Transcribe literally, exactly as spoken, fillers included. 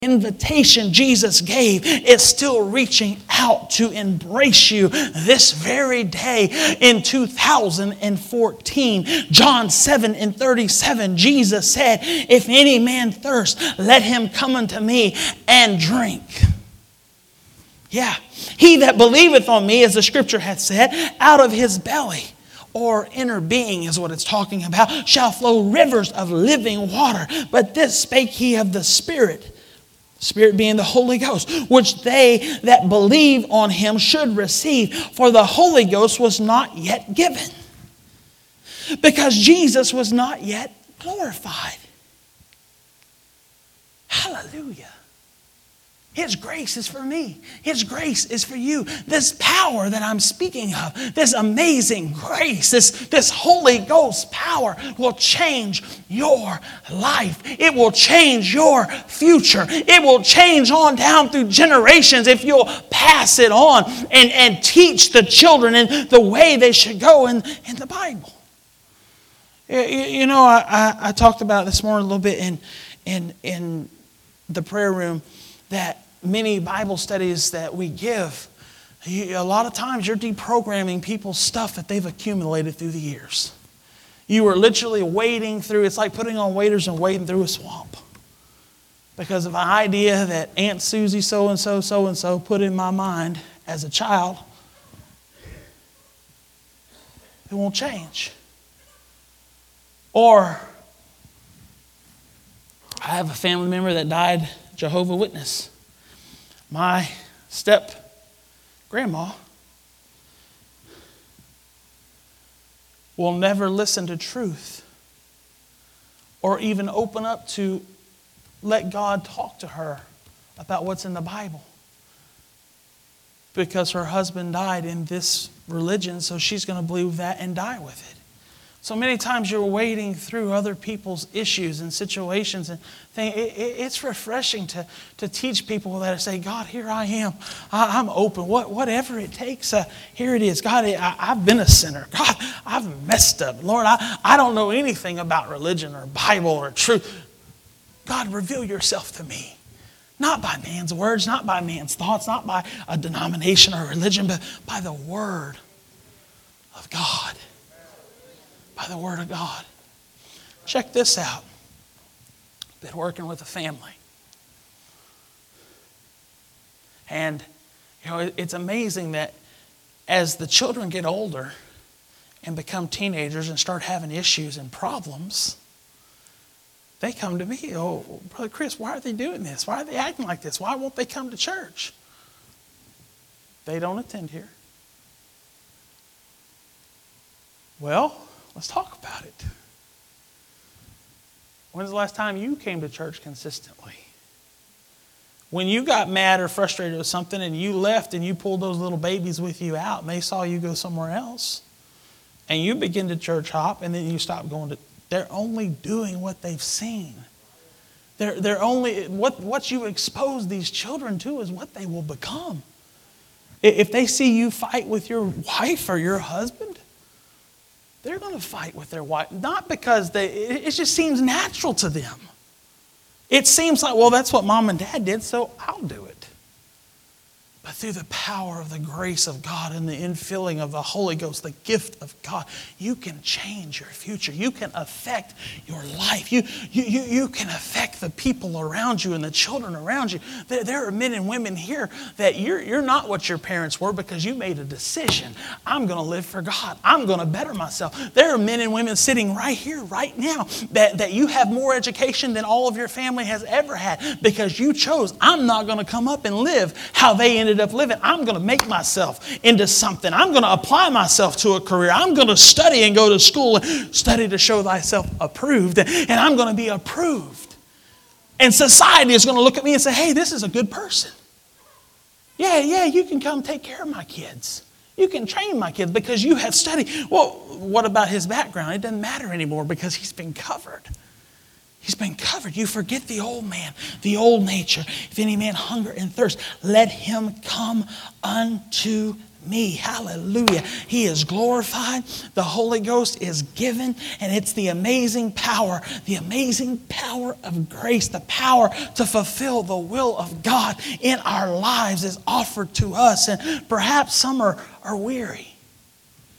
invitation Jesus gave is still reaching out to embrace you this very day in two thousand fourteen. John seven and thirty-seven, Jesus said, if any man thirst, let him come unto me and drink. Yeah, he that believeth on me, as the scripture hath said, out of his belly, or inner being is what it's talking about, shall flow rivers of living water. But this spake he of the Spirit, Spirit being the Holy Ghost, which they that believe on him should receive. For the Holy Ghost was not yet given, because Jesus was not yet glorified. Hallelujah. His grace is for me. His grace is for you. This power that I'm speaking of, this amazing grace, this, this Holy Ghost power will change your life. It will change your future. It will change on down through generations if you'll pass it on and, and teach the children in the way they should go in, in the Bible. You, you know, I, I, I talked about this morning a little bit in, in, in the prayer room, that many Bible studies that we give, you, a lot of times you're deprogramming people's stuff that they've accumulated through the years. You are literally wading through, it's like putting on waders and wading through a swamp. Because of an idea that Aunt Susie so-and-so, so-and-so put in my mind as a child, it won't change. Or, I have a family member that died Jehovah's Witness. My step grandma will never listen to truth or even open up to let God talk to her about what's in the Bible, because her husband died in this religion, so she's going to believe that and die with it. So many times you're wading through other people's issues and situations, and things. It, it, it's refreshing to, to teach people that say, God, here I am. I, I'm open. What, whatever it takes, uh, here it is. God, I, I've been a sinner. God, I've messed up. Lord, I, I don't know anything about religion or Bible or truth. God, reveal yourself to me. Not by man's words, not by man's thoughts, not by a denomination or religion, but by the Word of God. By the Word of God. Check this out. Been working with a family. And you know, it's amazing that as the children get older and become teenagers and start having issues and problems, they come to me, oh, Brother Chris, why are they doing this? Why are they acting like this? Why won't they come to church? They don't attend here. Well, let's talk about it. When's the last time you came to church consistently? When you got mad or frustrated with something and you left and you pulled those little babies with you out and they saw you go somewhere else, and you begin to church hop and then you stop going to, they're only doing what they've seen. They're, they're only, what, what you expose these children to is what they will become. If they see you fight with your wife or your husband, they're going to fight with their wife. Not because they, it just seems natural to them. It seems like, well, that's what mom and dad did, so I'll do it. But through the power of the grace of God and the infilling of the Holy Ghost, the gift of God, you can change your future. You can affect your life. You, you, you, you can affect the people around you and the children around you. There, there are men and women here that you're, you're not what your parents were because you made a decision. I'm going to live for God. I'm going to better myself. There are men and women sitting right here, right now, that, that you have more education than all of your family has ever had because you chose, I'm not going to come up and live how they ended up living. I'm going to make myself into something. I'm going to apply myself to a career. I'm going to study and go to school and study to show thyself approved. And I'm going to be approved. And society is going to look at me and say, hey, this is a good person. Yeah, yeah, you can come take care of my kids. You can train my kids because you have studied. Well, what about his background? It doesn't matter anymore because he's been covered. He's been covered. You forget the old man, the old nature. If any man hunger and thirst, let him come unto me. Hallelujah. He is glorified. The Holy Ghost is given. And it's the amazing power, the amazing power of grace, the power to fulfill the will of God in our lives is offered to us. And perhaps some are, are weary.